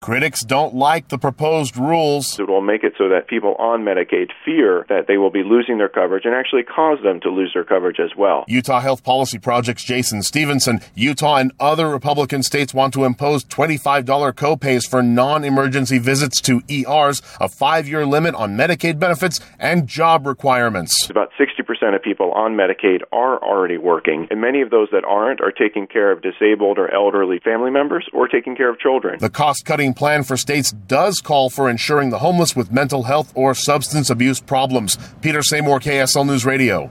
Critics don't like the proposed rules. It will make it so that people on Medicaid fear that they will be losing their coverage and actually cause them to lose their coverage as well. Utah Health Policy Project's Jason Stevenson. Utah and other Republican states want to impose $25 copays for non-emergency visits to ERs, a 5-year limit on Medicaid benefits, and job requirements. About 60% of people on Medicaid are already working, and many of those that aren't are taking care of disabled or elderly family members or taking care of children. The cost-cutting plan for states does call for insuring the homeless with mental health or substance abuse problems. Peter Seymour, KSL News Radio.